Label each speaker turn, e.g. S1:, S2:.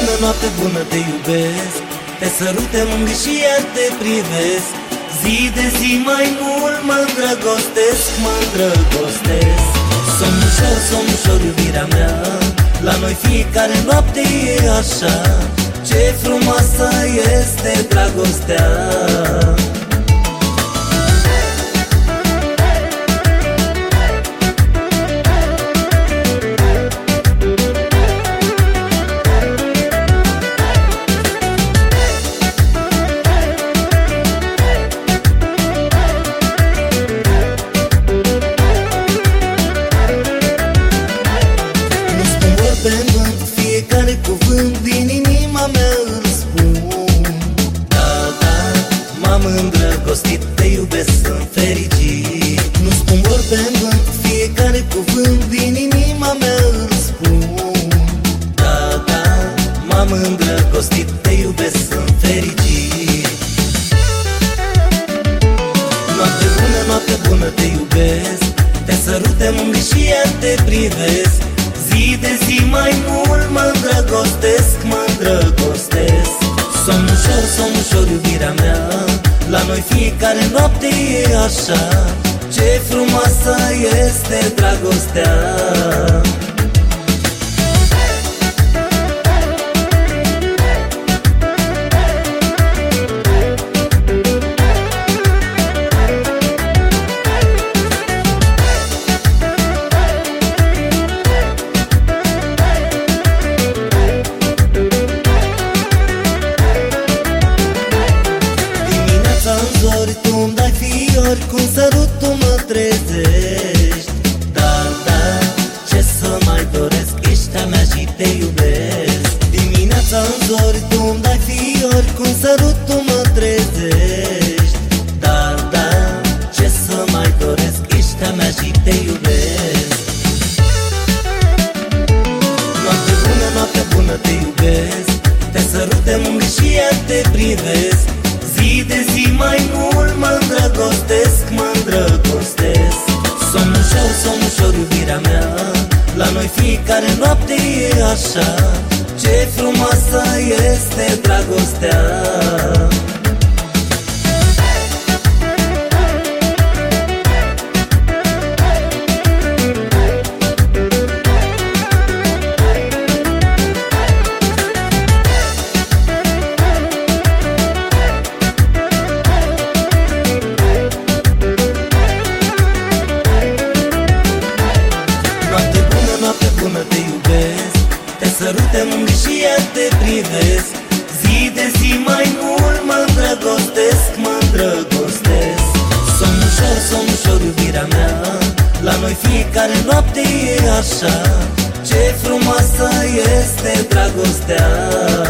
S1: bună, noapte bună, te iubesc. Te sărut, te mângâi și iar te privesc. Zi de zi mai mult mă îndrăgostesc, mă îndrăgostesc. Somn ușor, iubirea mea, la noi fiecare noapte e așa. Ce frumoasă este dragostea. Fiecare cuvânt din inima mea îl spun. Da, da, m-am îndrăgostit, te iubesc, sunt fericit. Nu spun vorbe în vânt, fiecare cuvânt din inima mea îl spun. Da, da, m-am îndrăgostit, te iubesc, sunt fericit. Noapte bună, te iubesc. Te sărut, te mângâi și iar te privesc. Zi de zi mai mult mă îndrăgostesc, mă îndrăgostesc. Somn ușor, iubirea mea, la noi fiecare noapte e așa. Ce frumoasă este dragostea. Tu-mi dai fiori, cu un sărut tu mă trezești. Da, da, ce să mai doresc, ești a mea și te iubesc. Dimineața în zori tu-mi dai fiori, cu un sărut tu mă trezești. Da, da, ce să mai doresc, ești a mea și te iubesc. Noapte bună, te iubesc. Te sărut, te mângâi și iar te privesc. Zi de zi mai mult mă îndrăgostesc, mă îndrăgostesc. Somn ușor, iubirea mea, la noi fiecare noapte e așa. Ce frumoasă este dragostea. Te iubesc, te sărut, te mângâi și iar te privesc. Zi de zi mai mult mă îndrăgostesc, mă îndrăgostesc. Somn ușor, iubirea mea, la noi fiecare noapte e așa. Ce frumoasă este dragostea.